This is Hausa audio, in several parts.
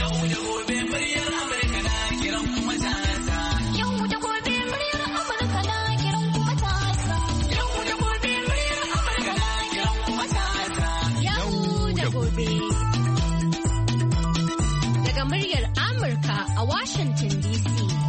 Washington DC.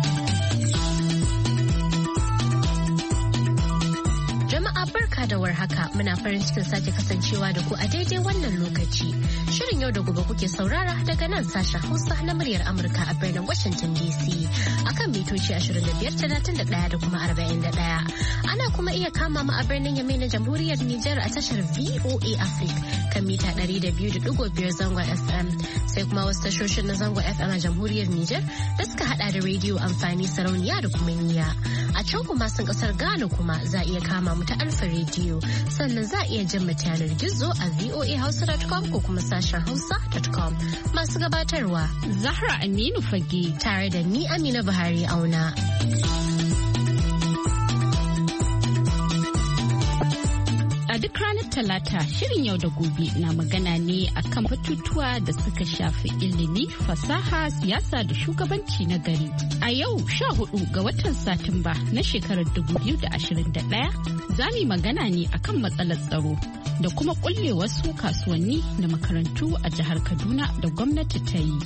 Jama'a barka da warhaka, muna farin cikin sake kasancewa da ku a daidai wannan lokaci. Shirin yau da gobe kuke saurara daga nan sashen Hausa na muryar Amurka a birnin Washington DC akan mitoci 25, da kuma 41. Ana kuma iya kama mu a birnin Yamai na Jamhuriyar Nijar a tashar VOA Africa kan mita 200.5 zangon FM. Sai kuma wasu tashoshin na zangon FM a Jamhuriyar Nijar da suka hada da rediyo amfani sarauniya da kuma niya. A can kuma sun kasar Ghana kuma za a iya kama mu ta Alfa rediyo, sannan za a iya jin mu ta yanar gizo a voahausa.com ko kuma sashen hausa.com. Masu gabatarwa Zahra Aminu Fage tare da ni Amina Buhari Auna. A duk ranar Talata, shirin yau da gobe na magana ne akan batutuwa da suka shafi ilimi, fasaha, siyasa da shugabanci na gari. A yau 14 ga watan Satumba na shekarar 2021 za mu magana ne akan matsalar tsaro da kuma kulle wasu kasuwanni da makarantu a jihar Kaduna da gwamnati ta yi.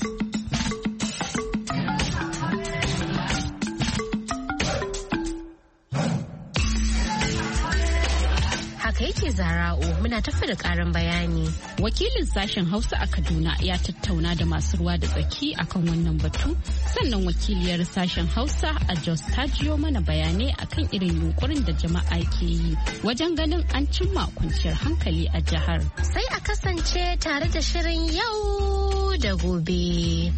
Yake Zara'u muna tafi da karin bayani. Wakilin sashen Hausa a Kaduna ya tattauna da masu ruwa da tsaki akan wannan batu, sannan wakiliyar sashen Hausa a Jos ta jiyo mana bayanai akan irin yunkurin da jama'a ke yi wajen ganin an cimma kwanciyar hankali a jihar. Sai a kasance tare da shirin yau da gobe.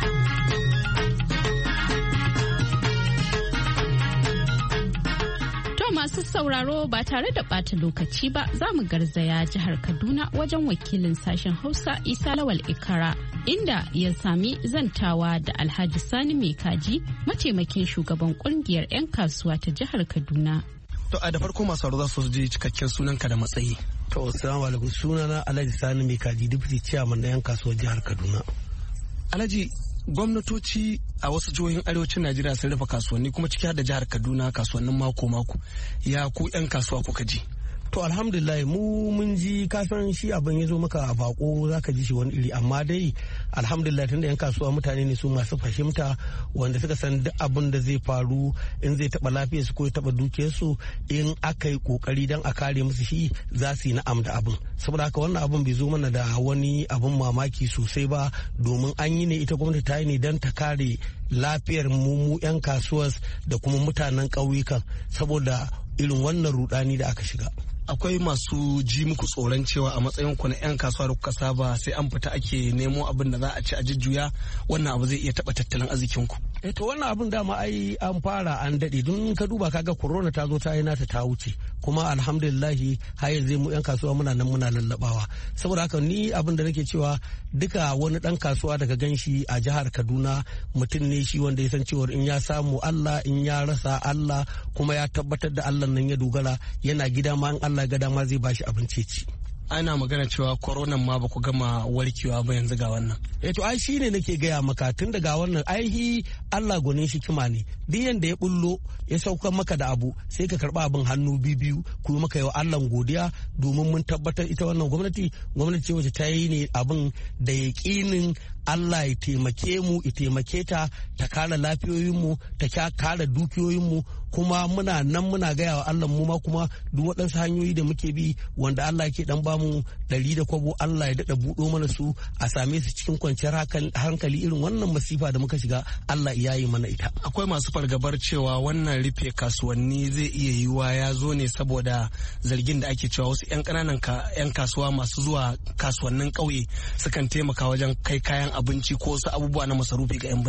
Masu sauraro ba tare da ɓata lokaci ba za mu garzaya jihar Kaduna wajen wakilin sashen Hausa Isa Lawal Ikara inda ya sami zantawa da Alhaji Sani Mai Kaji, mataimakin shugaban kungiyar 'yan kasuwa ta jihar Kaduna. To a da farko masu sauraro za su ji cikakken sunanka da matsayi. To assalamu alaikum, sunana Alhaji Sani Mai Kaji, deputy chairman na 'yan kasuwar jihar Kaduna. Alhaji, gwamnatoci a wasu jihohin arewacin Najeriya sun rufe kasuwanni kuma ciki har da jihar Kaduna kasuwannin mako-mako. Ya ku 'yan kasuwa kuka ji? To alhamdulillah mu mun ji, kasan shi abin ya zo maka a bako zaka ji shi wani iri, amma dai alhamdulillah tunda 'yan kasuwa mutane ne su masu fahimta wanda suka san duk abin da zai faru in zai taba lafiyar su ko ya taba dukiyar su, in aka yi kokari dan a kare musu shi za su yi na'am da abin. Saboda haka wannan abin bai zo mana da wani abin mamaki sosai ba, domin an yi ne, ita gwamnati ta yi ne dan ta kare lafiyar mu 'yan kasuwas da kuma mutanen ƙauyukan saboda irin wannan rudani da aka shiga. Akwai masu ji muku tsoron cewa a matsayin ku na 'yan kasuwa da kuka saba sai an fita ake nemo abin da za a ci a jujjuya, wannan abu zai iya taɓa tattalin arzikin ku. To wannan abin dama ai an fara an daɗe, don ka duba kaga corona ta zo ta yi nata ta wuce, kuma alhamdulillahi har yanzu mu 'yan kasuwa muna nan muna lallabawa. Saboda haka ni abin da nake cewa duka wani ɗan kasuwa daga ganshi a jihar Kaduna mutum ne shi wanda ya san cewa in ya samu Allah, in ya rasa Allah, kuma ya tabbatar da Allah nan ya dogara, yana gida ma in Allah ga dama zai bashi abinci ci. Ana magana cewa koronan ma ba ku gama warkewa ba yanzu ga wannan. To ai shine nake gaya maka, tun daga wannan aihi Allah gwanin hikima ne, duk yanda ya bullo ya sauka maka da abu sai ka karba abin hannu biyu ku maka yi wa Allah godiya, domin mun tabbatar ita wannan gwamnati ce wacce ta yi ne abin da yaƙinin Allah ya taimake mu, ya taimake ta kare lafiyoyinmu, ta kare dukiyoyinmu, kuma muna nan muna gaya wa Allah mu ma kuma duk waɗansu hanyoyi da muke bi wanda Allah ke dan bamu 100 da kwabo, Allah ya daɗa buɗo mana su a same su cikin kwanciyar hankali. Irin wannan masifa da muka shiga Allah ya yi mana ita. Akwai masu fargabar cewa wannan rufe kasuwanni zai iya yiwuwa ya zo ne saboda zargin da ake cewa wasu 'yan ƙananan 'yan kasuwa masu zuwa kasuwannin ƙauye sukan taimaka wajen kai kayan abinci ko wasu abubuwa na masarufi ga 'yan bindiga.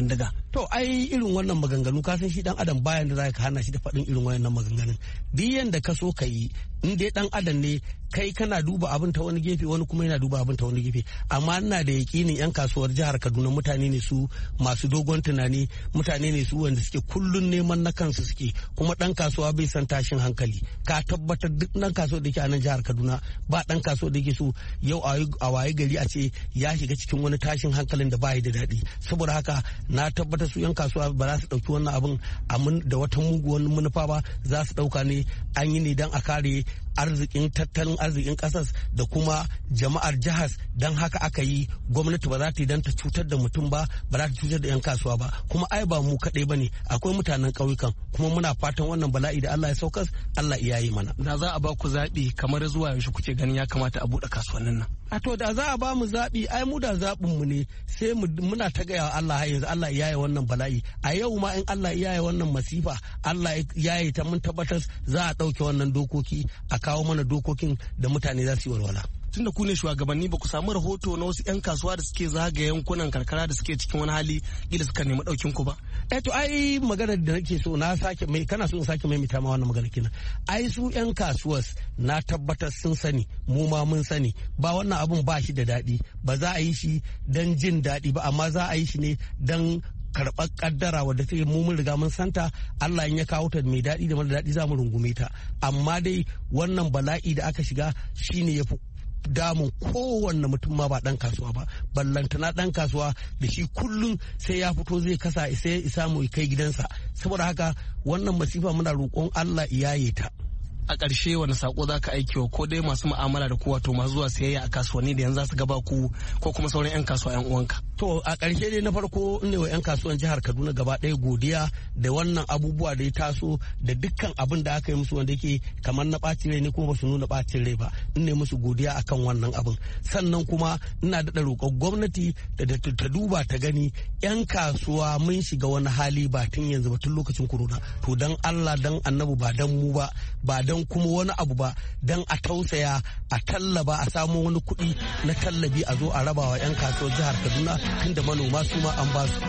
To ai irin wannan maganganu ka san shi dan adam bayan da za ka hana shi da faɗin irin wannan maganganun. Duk yanda ka so ka yi in dai dan adam ne kai kana duba abin ta wani gefe wani kuma yana duba abin ta wani gefe. Amma ina da yakinin yan kasuwar jihar Kaduna mutane ne su masu dogon tunani, mutane ne su wanda suke kullun neman na kansu suke, kuma dan kasuwa bai san tashin hankali. Ka tabbatar duk dan kasuwar da ke a nan jihar Kaduna ba dan kasuwar da ke so yau a waye gari a ce ya shiga cikin wani tashin hankalin da ba yi da daɗi. Saboda haka na tabbatar su yan kasuwa ba za su ɗauki wannan abin da wata muguwar manufa ba, za su ɗauka ne an yi ne don a kare tattalin arzikin kasar da kuma jama'ar jihar. Don haka aka yi, gwamnati ba za ta yi don ta cutar da mutum ba za ta cutar da 'yan kasuwa ba. Kuma ai ba mu kaɗai ba ne, akwai mutanen ƙauyukan, kuma muna fatan wannan bala'i da Allah ya saukar Allah ya yi mana. Da za a ba ku zaɓi kamar zuwa yaushe kuke ganin ya kamata a buɗe kasuwannin nan? A to da za a ba mu zaɓi ai mu da zaɓin mu ne sai muna ta gaya wa Allah yanzu Allah ya yi wannan bala'i. A yau ma in Allah ya yi wannan masifa Allah ya yi ta mun tabbatar za a ɗauke wannan dokoki a kawo mana dokokin da mutane za su yi walwala. Tun da ku ne shugabanni ba ku samu rahoto na wasu 'yan kasuwa da suke zagaye yankunan karkara da suke cikin wani hali gida suka nemi ɗaukin ku ba? To ai maganar da nake so na sake mai kana so in sake maimaita ma wannan magana kenan. Ai su 'yan kasuwas na tabbatar sun sani, mu ma mun sani, ba wannan abun ba shi da daɗi, ba za a yi shi don jin daɗi ba, amma za a yi shi ne don karɓar kaddara wadda take mu mun riga mun santa. Allah in ya kawo ta mai daɗi da mara daɗi za mu rungume ta, amma dai wannan bala'i da aka shiga shine ya fi damun kowanne mutum ma ba dan kasuwa ba, ballantana dan kasuwa da shi kullum sai ya fito zai kasa sai ya samu kai gidansa. Saboda haka wannan masifa muna roƙon Allah iyaye ta. A ƙarshe wani sako za ka aiki wa ko dai masu mu'amala da ku wato masu zuwa sayayya a kasuwanni da yanzu za su gaba ku ko kuma sauran 'yan kasuwa 'yan uwanka? To a ƙarshe dai na farko ne wa 'yan kasuwan jihar Kaduna gaba ɗaya godiya da wannan abubuwa da ya taso da dukkan abin da aka yi musu wanda yake kamar na ɓacin rai ne kuma ba su nuna ɓacin rai ba. In ne musu godiya akan wannan abin. Sannan kuma ina daɗa roƙon gwamnati da ta duba ta gani 'yan kasuwa mun shiga wani hali ba tun yanzu ba tun lokacin corona. To dan Allah dan annabi ba dan mu ba dan kuma wani abu ba, dan a tausaya a tallaba a samu wani kuɗi na tallabi a zo a raba wa 'yan kasuwar jihar Kaduna tunda manoma su ma an ba su.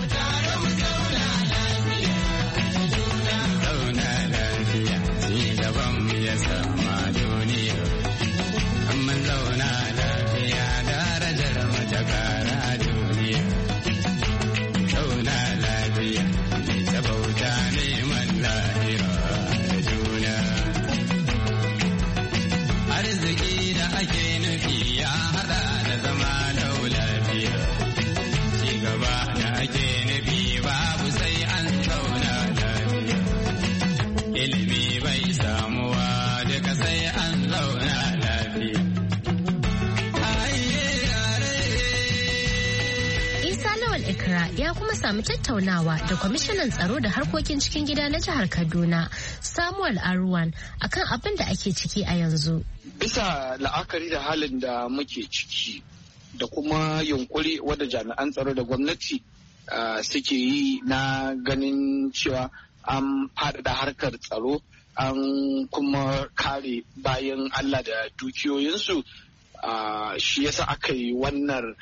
Ya kuma samu tattaunawa da kwamishinan tsaro da harkokin cikin gida na jihar Kaduna, Samuel Arwan, akan abin da ake ciki a yanzu. Bisa la'akari da halin da muke ciki da kuma yunkuri wadda jami'an tsaro da gwamnati suke yi na ganin cewa an faɗaɗa harkar tsaro, an kuma kare bayan Allah da dukiyoyinsu, shi yasa aka yi wannan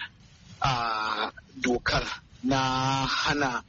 dokar na hana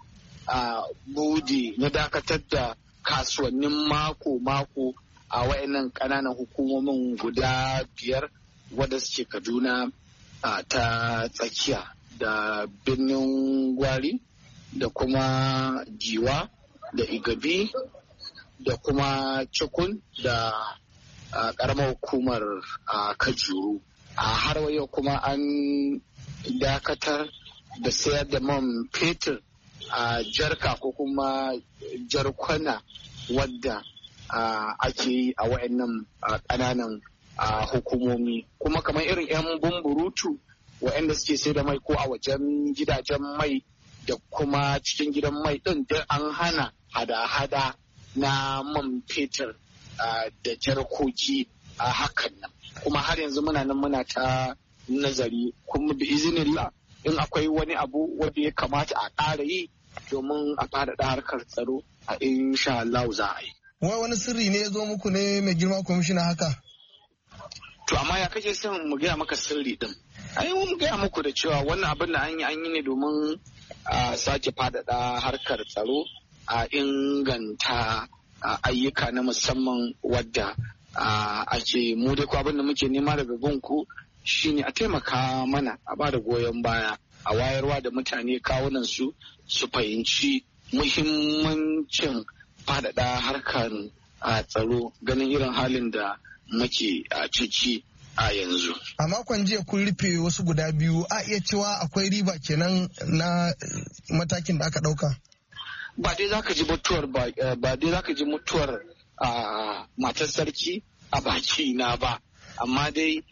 bude na dakatar da kasuwannin mako-mako a wayannan ƙananan hukumomin guda 5 wadda suke Kaduna ta tsakiya da birnin Gwari da kuma Giwa da Igabi da kuma Cikun da ƙaramar hukumar Kajuru. Har yau kuma an dakatar da sayar da man fetur a jarka ko kuma jarkwana wadda ake yi a wa'annan ƙananan hukumomi, kuma kamar irin 'yan bumburutu wa'anda suke sai da mai ko a wajen gidajen mai da kuma cikin gidan mai ɗin da an hana hada-hada na man fetur da jarkoki a hakan nan. Kuma har yanzu muna ta nazari kuma bi izinillah in akwai wani abu wanda ya kamata a ƙara yi domin a faɗaɗa harkar tsaro a insha Allah za a yi. Wai wani sirri ne ya zo muku ne mai girma kwamishina haka? To amma ya kake son mu gaya maka sirri din? ai mun gaya muku da cewa wannan abin da an yi ne domin a sake faɗaɗa harkar tsaro, a inganta ayyuka na musamman wadda ake mu dai ko abin da muke nema daga gunku shine a taimaka mana a bada goyon baya a wayarwa da mutane kawunan su fahimci muhimmancin faɗaɗa harkar tsaro ganin irin halin da muke ciki a yanzu. A makon jiya kun rufe wasu guda biyu, a iya cewa akwai riba kenan na matakin da aka ɗauka? Ba dai zaka ji mutuwar matar sarki a baki na ba, amma dai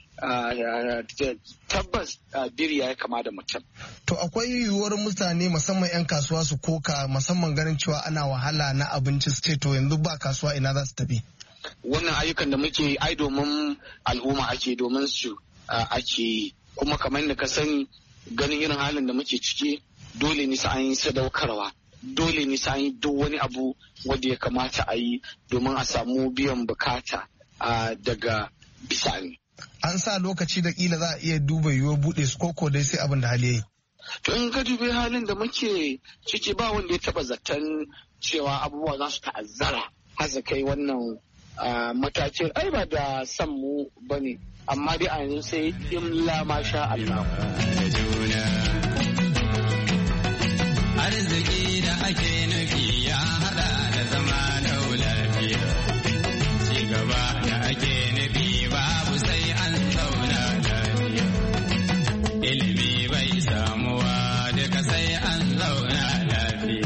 tabbas biri ya kama da mutum. To akwai yiwuwar mutane musamman 'yan kasuwa su koka musamman ganin cewa ana wahala na abinci su ce to yanzu ba kasuwa ina za su tafi. Wannan ayyukan da muke ai domin al'umma ake domin su ake yi, kuma kamar da ka sani ganin irin halin da muke ciki dole ne sai an yi sadaukarwa, dole ne sai an yi duk wani abu wanda ya kamata a yi domin a samu biyan bukata daga bisani. An sa lokaci da kila za a iya duba yiwuwar buɗe su koko dai sai abin da hali yayi. To in ka dubi halin da muke ciki ba wanda ya taba zaton cewa abubuwa za su ta'azzara har su kai wannan matakin, ai ba da san mu bane, amma dai a yanzu sai in la masha Allah. Arziki da ake nufi ya hada da zama lafiya, ci gaba da ake nufi babu sai an zauna lafiya, ilimi bai samuwa duka sai an zauna lafiya.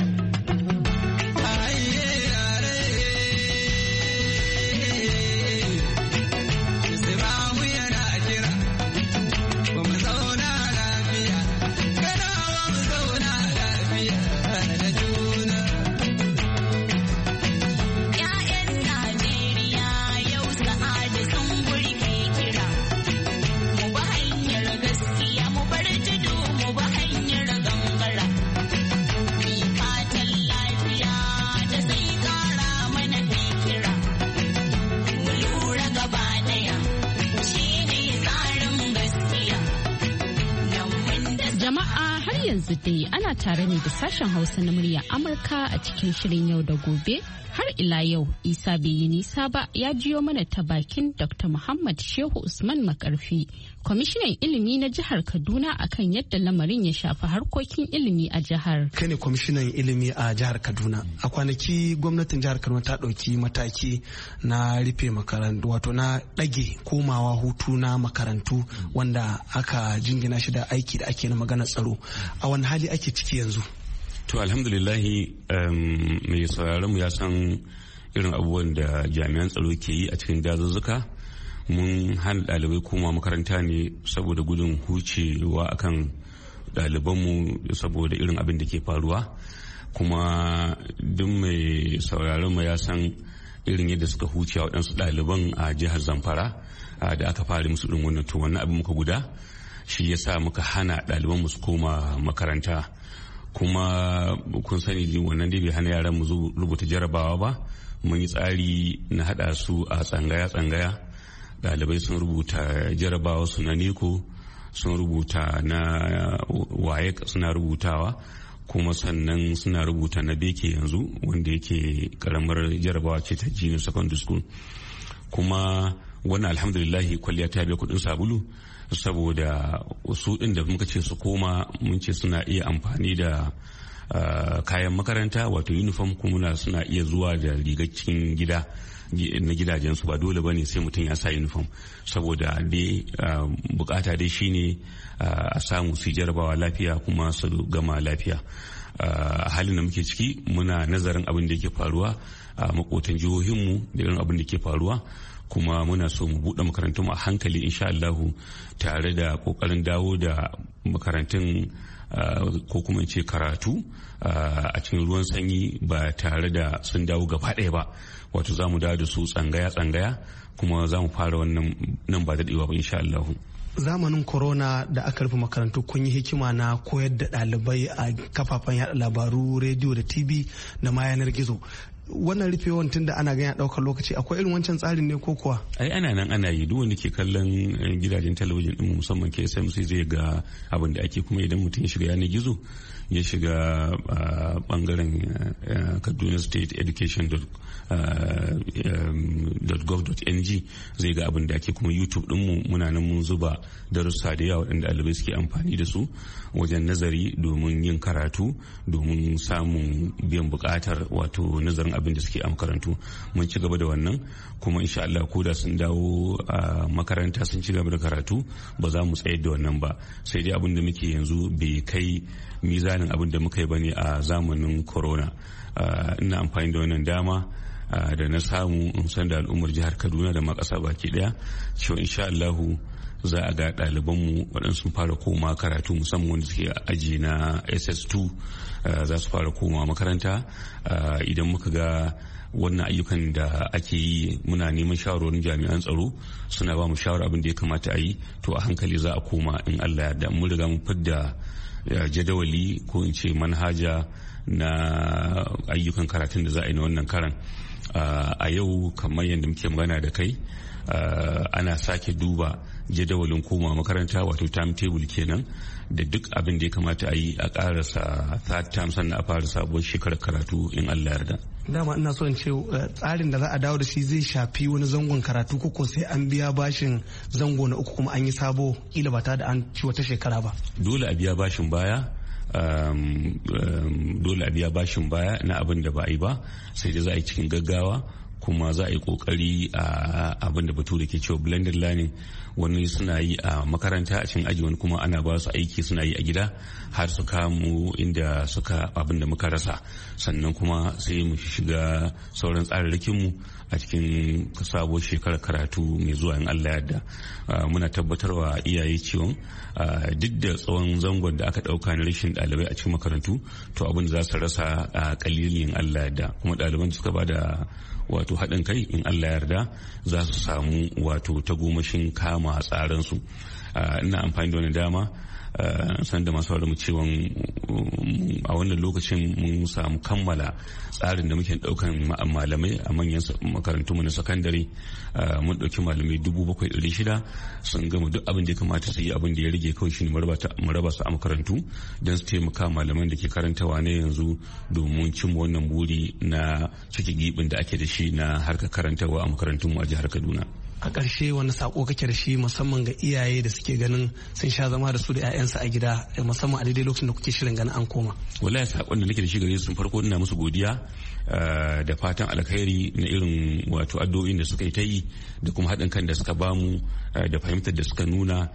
yanzu dai ana tare ne da sashen Hausa na murya Amurka a cikin shirin yau da gobe. Har ila yau Isa bai yi nisa ba ya jiyo mana ta bakin Dr. Muhammad Shehu Usman Makarfi, kwamishinan ilimi na jihar Kaduna, akan yadda lamarin ya shafi harkokin ilimi a jihar. Kai ne kwamishinan ilimi a jihar Kaduna. A kwanaki gwamnatin jihar Kaduna ta ɗauki mataki na rufe makarantu, wato na ɗage komawa hutu na makarantu wanda aka jingina shi da aiki da ake na magana tsaro. A wani hali ake ciki yanzu? To alhamdulillahi mai sauraron mu ya san irin abubuwan da jami'an tsaro ke yi a cikin dazuzzuka. Mun hana ɗalibai koma makaranta ne saboda gudun hucewa akan ɗalibanmu saboda irin abin da ke faruwa. Kuma duk mai sauraron mu ya san irin yadda suka huce a waɗansu ɗaliban a jihar Zamfara da aka fara musu ɗin wannan. To wannan abin muka guda shi yasa muka hana ɗalibanmu su koma makaranta. Kuma kun sani wannan dai bai hana yaran mu rubuta jarabawa ba. Mun yi tsari na hada su a tsangaya ɗalibai sun rubuta jarabawa su na neko, sun rubuta na waye suna rubutawa, kuma sannan suna rubuta na beke yanzu wanda yake karamar jarabawa ce ta junior secondary school. Kuma wannan alhamdulillahi kwalliya ta biya kudin sabulu, saboda su ɗin da muka ce su koma mun ce suna iya amfani da kayan makaranta wato uniform, kuma suna iya zuwa da rigar cikin gida na gidajensu, ba dole bane sai mutum ya sa uniform, saboda dai bukata dai shine a samu su jarabawa lafiya kuma su gama lafiya. A halin da muke ciki muna nazarin abin da yake faruwa a makotan jihohinmu da irin abin da ke faruwa, kuma muna so mu buɗe makarantun a hankali insha Allahu, tare da kokarin dawo da makarantun ko kuma ce karatu a cikin ruwan sanyi ba tare da sun dawo gaba ɗaya ba. Wato za mu dawo da su tsangaya kuma za mu fara wannan nan ba daɗewa ba insha Allahu. Zamanin corona da aka rufe makarantu kun yi hikima na koyar da ɗalibai a kafafen yaɗa labaru, rediyo da TV da ma yanar gizo. wannan rufewan tun da ana ganya ɗaukar lokaci akwai irin wancan tsarin ne ko kuwa? Ai ana nan ana yi, duk wanda ke kallon gidajen talabijin din musamman KSMC zai ga abin da ake, kuma idan mutum ya shiga yanar gizo ya shiga bangaren Kaduna State Education.gov.ng zai ga abin da ake, kuma YouTube dinmu muna nan mun zuba darussa da yawa waɗanda ɗalibai suke amfani da su wajen nazari domin yin karatu, domin samun biyan buƙatar wato nazarin abin da suke a makarantu. Mun ci gaba da wannan, kuma insha Allah ko da sun dawo a makaranta sun ci gaba da karatu ba za mu tsayar da wannan ba, sai dai abin da muke yanzu bai kai mizanin abin da muka yi bane a zamanin corona. Ina amfani da wannan dama da na samu in san da al'ummar jihar Kaduna da ma ƙasa baki daya cewa insha Allahu za a ga ɗalibanmu waɗansu fara koma karatu, musamman wanda suke aji na SS2 za su fara koma makaranta. Idan muka ga wannan ayyukan da ake yi muna neman shawarwarin jami'an tsaro suna ba mu shawara abin da ya kamata a yi, to a hankali za a koma in Allah ya yarda. Mun riga mun fidda jadawali ko in ce manhaja na ayyukan karatun da za a yi na wannan karan. A yau kamar yadda muke magana da kai ana sake duba jadawalin koma makaranta wato timetable kenan da duk abin da ya kamata a yi a karasa third term sannan a fara sabuwar shekarar karatu in Allah yarda. Dama ina so in ce tsarin da za a dawo da shi zai shafi wani zangon karatu ko sai an biya bashin zango na uku kuma an yi sabo kila ba ta da an ci wata shekara ba. Dole a biya bashin baya. Dole a biya bashin baya na abin da ba a yi ba, sai da za a yi cikin gaggawa, kuma za a yi kokari a abin da bature ke cewa blended learning. Wani suna yi a makaranta a cikin aji, wani kuma ana ba su aiki suna yi a gida har su kamu inda suka abin da muka rasa, sannan kuma sai mu shiga sauran tsararrakin mu a cikin sabuwar shekarar karatu mai zuwa in Allah yarda. Muna tabbatarwa iyaye cewa duk da tsawon zangon da aka dauka na rashin ɗalibai a cikin makarantu, to abin da za su rasa a kalilin Allah yarda, kuma ɗaliban da suka bada wato haɗin kai in Allah yarda za su samu wato tagomashin kama tsaransu. Ina amfani da wani dama san da masu mu cewa a wannan lokacin mun samu kammala tsarin da muke daukan malamai a manyan makarantunmu na sakandare. Mun dauki malamai 7,600 sun gama duk abin da ya kamata su yi, abin da ya rage kawai shine mu raba su a makarantu don su taimaka malaman da ke karantawa ne yanzu domin cimma wannan buri na cike gibin da ake da shi na harkar karantawa a makarantunmu a jihar Kaduna. A ƙarshe wani sako kake da shi musamman ga iyaye da suke ganin sun sha zama da su da 'ya'yansu a gida musamman a daidai lokacin da kuke shirin ganin an koma? Wallahi sakon da nake da shi gare su, farko ina musu godiya da fatan alkhairi na irin wato addu'o'in da suka yi ta yi da kuma haɗin kan da suka bamu da fahimtar da suka nuna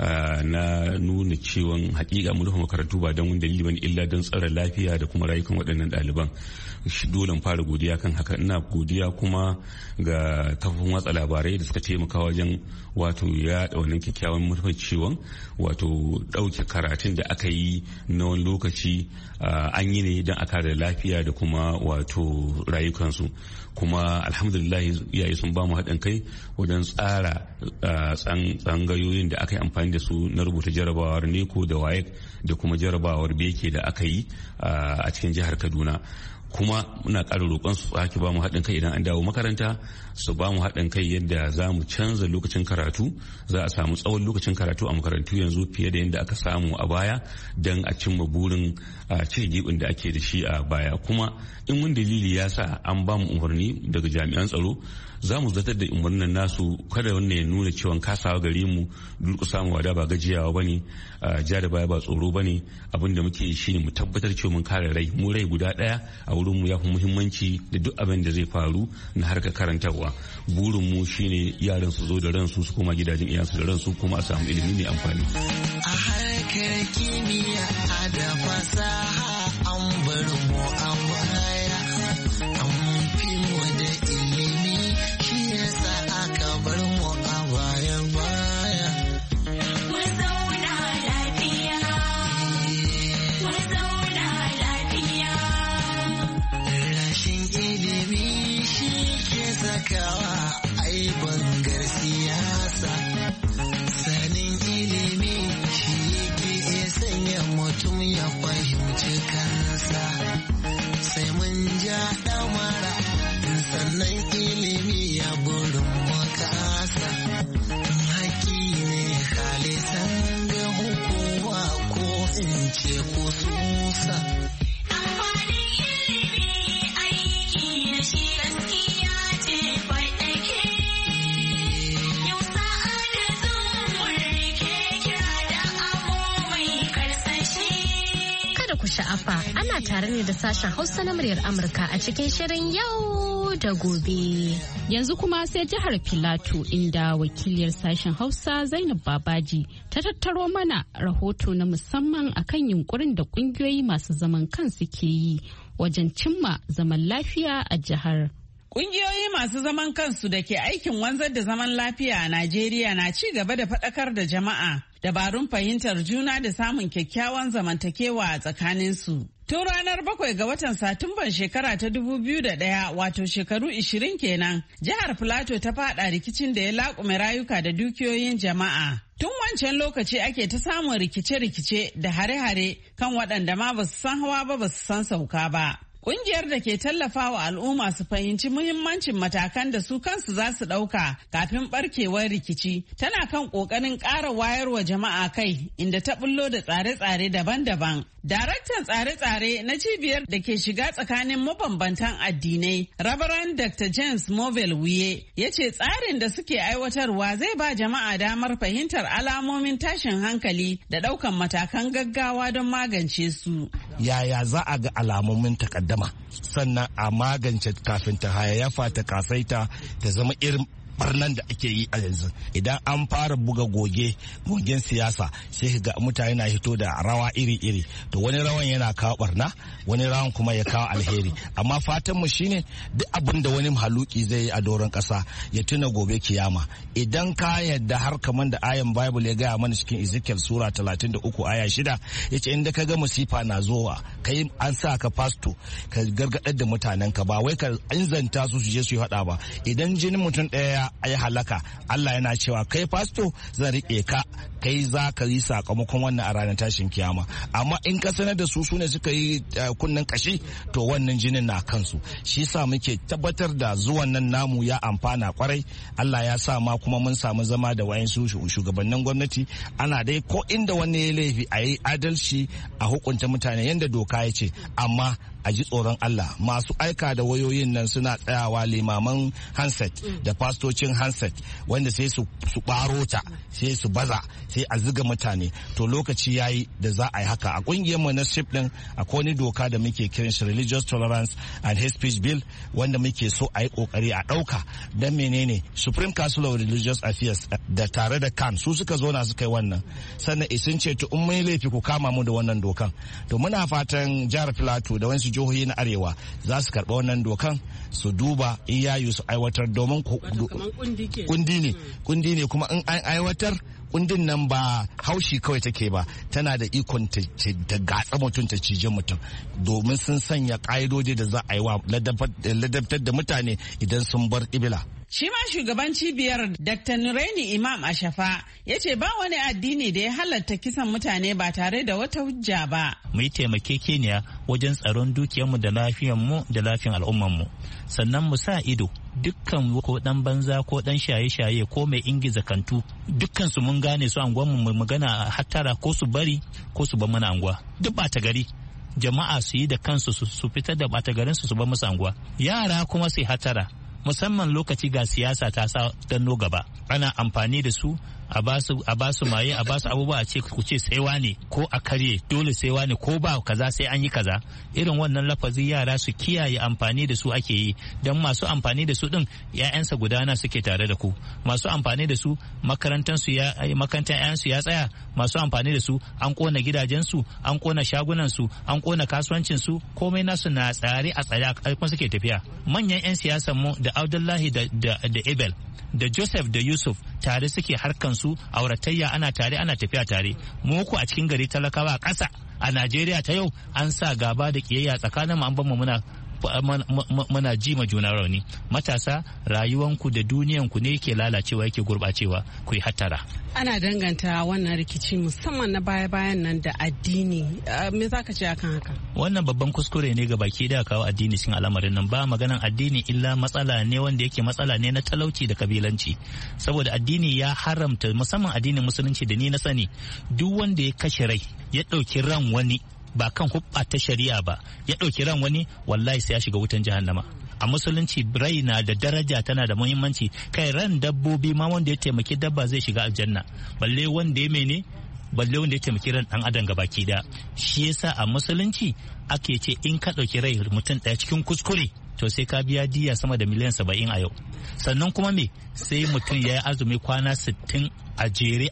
na nuna cewa hakika mun rufe makarantu ba don wani dalili bane illa don tsare lafiya da kuma rayukan waɗannan ɗaliban. Shi dole fara godiya kan haka. Ina godiya kuma ga kafofin watsa labarai da suka taimaka wajen wato yaɗa wannan kyakkyawan manufar ciwon wato ɗauke karatun da aka yi na wani lokaci an yi ne don a kare lafiya da kuma wato rayukansu. Kuma alhamdulillah iyaye sun ba mu haɗin kai wajen tsara tsangayoyin da aka yi amfani da su na rubuta jarabawar neko da WAEC da kuma jarabawar beke da aka yi a cikin jihar Kaduna. Kuma muna ƙara roƙon su ake ba mu haɗin kai idan an dawo makaranta, su ba mu haɗin kai yadda za mu canza lokacin karatu, za a samu tsawon lokacin karatu a makarantu yanzu fiye da yadda aka samu a baya don a cimma burin cike gibin da ake da shi a baya. Kuma in wani dalili ya sa an ba mu umarni daga jami'an tsaro, za mu zartar da umarnin nasu, kada wannan ya nuna cewa kasawa gare mu, durƙusa mu wada ba gajiyawa ba ne, ja da baya ba tsoro ba ne. Abin da muke yi shine mu tabbatar cewa mun kare rai, mu rai guda ɗaya a wurin mu ya fi muhimmanci da duk abin da zai faru na harkar karantarwa. Burin mu shine yaran su zo da ransu su koma gidajen iyansu da ransu, kuma a samu ilimi mai amfani. A harkar kimiyya da fasaha an bar mu a baya, an fi mu da ilimi shi yasa aka bar mu a baya baya. Mu zauna lafiya, mu zauna lafiya. Rashin ilimi shi ke sakawa bangar siyasa, sanin ilimi shi ke sanya mutum ya fahimci kansa, sai mun ja damara ce ko susa. Sha'afa ana tare ne da sashen Hausa na muryar Amurka a cikin shirin yau da gobe. Yanzu kuma sai jihar Filato inda wakiliyar sashen Hausa Zainab Babaji ta tattaro mana rahoto na musamman akan yunkurin da kungiyoyi masu zaman kansu ke yi wajen cimma zaman lafiya a jihar. Ƙungiyoyi masu zaman kansu da ke aikin wanzar da zaman lafiya a Najeriya na ci gaba da faɗakar da jama'a dabarun fahimtar juna da samun kyakkyawan zamantakewa a tsakaninsu. Tun ranar 7 ga watan Satumban shekara ta 2001 wato shekaru 20 kenan, jihar Filato ta faɗa rikicin da ya laƙume rayuka da dukiyoyin jama'a. Tun wancan lokaci ake ta samun rikice-rikice da hare-hare kan waɗanda ma ba su san hawa ba su san sauka ba. Ƙungiyar da ke tallafawa al'umma su fahimci muhimmancin matakan da su kansu za su ɗauka kafin ɓarkewar rikici tana kan ƙoƙarin ƙara wayarwa jama'a kai inda ta bullo da tsare-tsare daban-daban. Daraktan tsare-tsare na cibiyar da ke shiga tsakanin mabambantan addinai, Rabaran Dr. James Movell Wuye, ya ce tsarin da suke aiwatarwa zai ba jama'a damar fahimtar alamomin tashin hankali da ɗaukan matakan gaggawa don magance su. Yaya za a ga alamomin takaddama sannan a magance kafin ta hayayyafa ta kasaita ta zama irin barnan da ake yi a yanzu. Idan an fara buga gogen siyasa sai ga mutane na hito da rawa iri-iri, to wani rawan yana kawo barna, wani rawan kuma ya kawo alheri. Amma fatan mu shine duk abin da wani mahaluki zai yi a doron kasa ya tuna gobe kiyama. Idan ka yadda har kaman da ayan Bible ya gaya mana cikin Ezekiel sura 33 aya 6 yace inda ka ga musifa na zowa kai an sa ka pasto ka gargadar da mutanen ka, ba wai ka inzanta su je su yi hada ba. Idan jinin mutum daya ya halaka, Allah yana cewa kai pasto zan rike ka, kai za ka yi sakamakon wannan a ranar tashin kiyama. Amma in ka sanar da su ne suka yi kunnen kashi, to wannan jinin na kansu. Shi yasa muke tabbatar da zuwan nan namu ya amfana kwarai. Allah ya sa ma kuma mun samu zama da wayansu shugabannin gwamnati. Ana dai ko inda wani ya laifi a yi adalci a hukunta mutane yadda doka ya ce, amma a ji tsoron Allah. Masu aika da wayoyin nan suna tsayawa limaman handset da fastocin handset wanda sai su baro ta sai su baza sai a ziga mutane. To lokaci yayi da za a yi haka. A kungiyar mu na SHIP din akwai wani doka da muke kiran shi Religious Tolerance and Hate Speech Bill wanda muke so a yi kokari a dauka. Dan menene Supreme Council of Religious Affairs da tare da CAN su suka zo na suka yi wannan, sannan sun ce to in mun yi laifi ku kama mu da wannan dokan. To muna fatan jihar Filato da wasu jihohi na arewa za su karɓa wannan dokan su duba in yayu su aiwatar, domin kundi ne kuma in an aiwatar kundin nan ba haushi kawai take ba, tana da ikon ta gatsa mutum ta cije mutum, domin sun sanya ƙa'idodi da za a yi wa ladabtar da mutane idan sun bar ibila. Shi ma shugaban cibiyar Dr. Nuraini Imam Ashafa ya ce ba wani addini da ya halatta kisan mutane ba tare da wata hujja ba. Mu yi taimakekeniya wajen tsaron dukiyarmu da lafiyarmu da lafiyar al'ummarmu. Sannan mu sa ido dukkan ko dan banza ko dan shaye-shaye ko mai ingiza kantu, dukkan su mun gane su anguwanmu mu magana hattara ko su bari ko su bar mana anguwa. Duk ba ta gari. Jama'a su yi da kansu su fitar da bata garin su bar musu anguwa. Yara kuma su hatara. Musamman lokaci ga siyasa ta sa danno gaba, ana amfani da su a basu maye, a basu abubuwa, a ce ku ce sai wane ko a karye dole sai wane ko ba kaza sai an yi kaza. Irin wannan lafazi yara su kiyaye amfani da su ake yi, don masu amfani da su din ƴaƴansa gudana suke tare da ku. Masu amfani da su makarantar ƴaƴansu ya tsaya, masu amfani da su an kona gidajensu, an kona shagunan su, an kona kasuwancin su, komai nasu na tsare a tsare kuma suke tafiya. Manyan ƴan siyasan mu da Abdullahi da Abel da Joseph da Yusuf tare suke harkan su, auratayya ana tare ana tafiya tare. Mu ku a cikin gari talakawa a ƙasa a Najeriya ta yau an sa gaba da kiyayya tsakanin mu, an ban mu muna muna ji ma juna rauni. Matasa, rayuwanku da duniyanku ne yake lalacewa, yake gurɓacewa, ku yi hattara. Ana danganta wannan rikici musamman na baya-bayan nan da addini. Me za ka ce akan haka? Wannan babban kuskure ne ga baki da kawo addini cikin al'amarin nan. Ba maganan addini illa matsala ne wanda yake matsala ne na talauci da kabilanci. Saboda addini ya haramta, musamman addinin musulunci da ni na sani, duk wanda ya kashe rai ya ɗauki ran wani ba kan hubba ta shari'a ba, ya ɗauki ran wani, wallahi sai ya shiga wutan jahannama. A musulunci rai na da daraja, tana da muhimmanci. Kai ran dabbobi ma wanda ya taimaki dabba zai shiga aljanna, balle wanda ya taimaki ran dan adam gabaki da. Shi yasa a musulunci ake ce in ka ɗauki rai mutum ɗaya cikin kuskure, to sai ka biya diya sama da miliyan 70 a yau. Sannan kuma sai mutum ya yi azumi kwana 60 a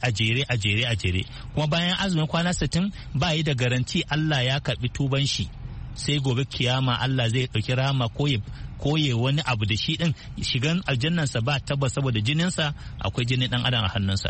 jere. Kuma bayan azumin kwana 60 ba yi da garanti Allah ya karbi tuban shi, sai gobe kiyama Allah zai ɗauki rama koye wani abu da shi din, shigan aljannansa ba tabbas saboda jininsa akwai jinin dan adam a hannunsa.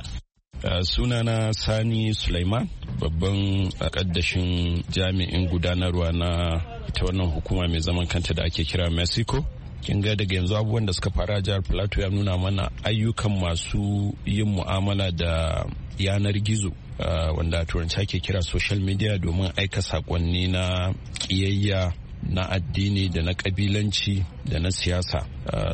Sunana Sani Sulaiman, babban kaddashin jami'in gudanarwa na ita wannan hukuma mai zaman kanta da ake kira Mexico. Kin ga daga yanzu abubuwan da suka fara jihar Plateau ya nuna mana ayyukan masu yin mu'amala da yanar gizo, wanda a turanci ake kira social media, domin aika sakonni na kiyayya, na addini da na kabilanci da na siyasa.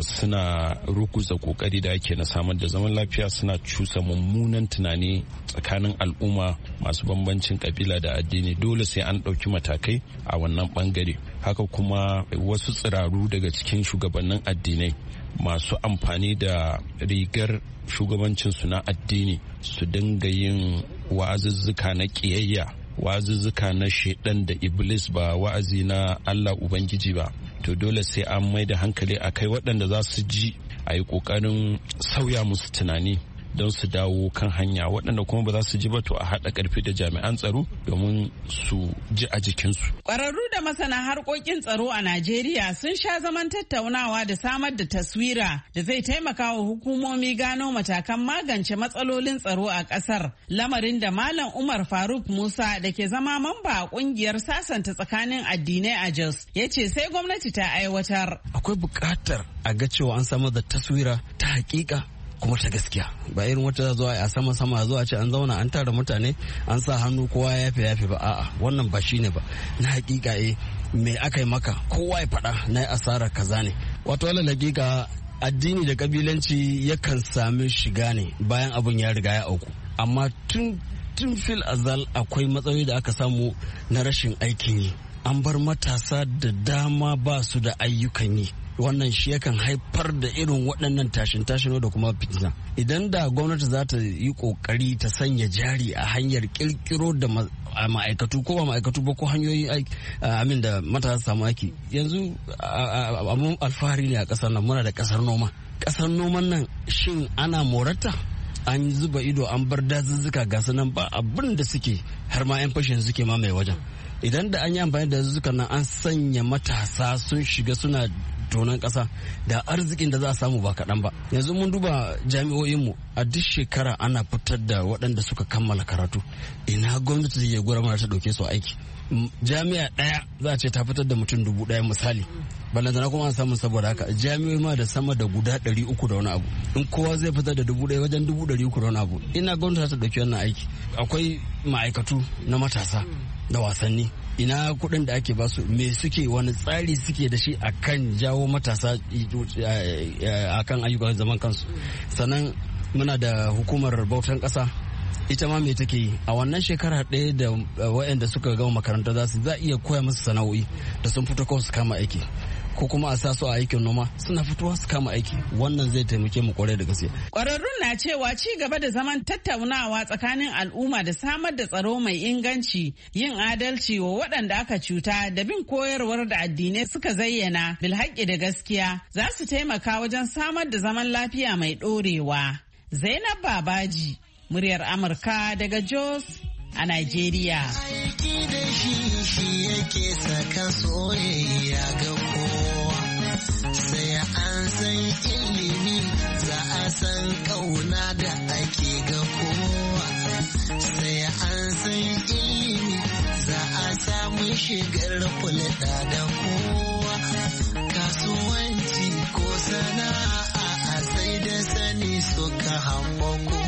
Suna ruguza kokari da ake na samar da zaman lafiya, suna cusa mummunan tunani tsakanin al'umma masu bambancin kabila da addini. Dole sai an ɗauki matakai a wannan bangare. Haka kuma wasu tsiraru daga cikin shugabannin addinai masu amfani da rigar shugabancinsu na addini su dinga yin wa'azuzzuka na ƙiyayya, wa'azuzzuka na shedan da iblis, ba wa'azi na Allah Ubangiji ba. To dole sai an mai da hankali a kai waɗanda za su ji, a yi ƙoƙarin sauya musu tunani don su dawo kan hanya. Waɗanda kuma ba za su ji ba, to a haɗa ƙarfi da jami'an tsaro domin su ji a jikinsu. Ƙwararru da masana harkokin tsaro a Najeriya sun sha zaman tattaunawa da samar da taswira da zai taimaka wa hukumomi gano matakan magance matsalolin tsaro a ƙasar. Lamarin da Malam Umar Faruk Musa da ke zama mamba a ƙungiyar sasanta tsakanin addinai a Jos ya ce sai gwamnati ta aiwatar. Akwai buƙatar a ga cewa an samar da taswira ta hakika kuma ta gaskiya, ba irin wata zuwa a sama zuwa ce an zauna an tara mutane an sa hannu kowa ya yafe ba. A'a, wannan ba shine ba. Na hakika me aka yi maka, kowa ya faɗa na asarar kaza ne. Wato alal hakika addini da kabilanci yakan sami shiga ne bayan abin ya riga ya auku, amma tun fil azal akwai matsaloli da aka samu na rashin aikin yi. An bar matasa da dama ba su da ayyukan yi. Wannan shi yakan haifar da irin waɗannan tashin da kuma fitina. Idan da gwamnati za ta yi ƙoƙari ta sanya jari a hanyar ƙirƙiro da ma'aikatu ko ba ma'aikatu ba ko hanyoyi amin da matasa samu aiki. Yanzu abun alfahari ne a ƙasar nan, muna da ƙasar noma. Ƙasar noman nan shin ana morata? An zuba ido an bar dazuzzuka ga nan ba abin da suke, har ma 'yan fashin suke mamaye wajen. Idan da an yi amfani da dazuzzukan nan an sanya matasa sun shiga suna tonon ƙasa, da arzikin da za a samu ba kaɗan ba. Yanzu mun duba jami'o'inmu, a duk shekara ana fitar da waɗanda suka kammala karatu. Ina gwamnati zai gura mana ta ɗauke su aiki. Jami'a ɗaya za a ce ta fitar da mutum 1000 misali, balantana kuma an samu saboda haka jami'o'i ma da sama da guda 300 da wani abu. In kowa zai fitar da 1000 wajen 300 da wani abu, ina gwamnati ta ɗauki wannan aiki. Akwai ma'aikatu na matasa da wasanni, ina kuɗin da ake basu, me suke, wani tsari suke da shi akan jawo matasa akan ayyukan zaman kansu. Sannan muna da hukumar bautan ƙasa, ita ma me take yi a wannan shekara ɗaya da waɗanda suka gama makaranta za iya koya musu sana'o'i da sun fito kawai su kama aiki, ko kuma a sa su a aikin noma suna fitowa su kama aiki. Wannan zai taimake mu kwarai da gaske. Kwararrun na cewa ci gaba da zaman tattaunawa tsakanin al'umma da samar da tsaro mai inganci, yin adalci wa waɗanda aka cuta da bin koyarwar da addinai suka zayyana bilhaƙi da gaskiya za su taimaka wajen samar da zaman lafiya mai ɗorewa. Zainab Babaji, muryar Amurka daga Jos a Najeriya. Aiki da shi yake saka soyayya ga kowa, sai an san ilimi za a san kauna da ake ga kowa, sai an san ilimi za a samu shigar hulɗa da kowa. kasuwanci ko sana'a sai da sani suka haɓako.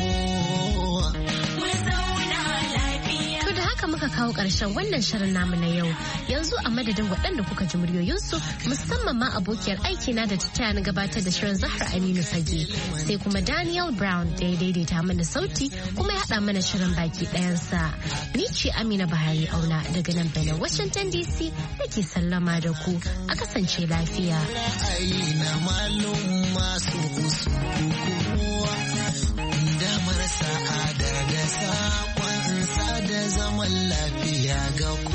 Muka kawo ƙarshen wannan shirin namu na yau. Yanzu a madadin waɗanda kuka ji muryoyinsu musamman ma abokiyar aikina da ta na gabatar da shirin Zahra Aminu Fage sai kuma Daniel Brown da ya daidaita mana sauti kuma ya haɗa mana shirin baki ɗayansa. Ni ce Amina Bahari Auna daga nan Benin Washington DC nake sallama da ku a kasance lafiya. Damar sa'ada da saƙon sada zaman lafiya ga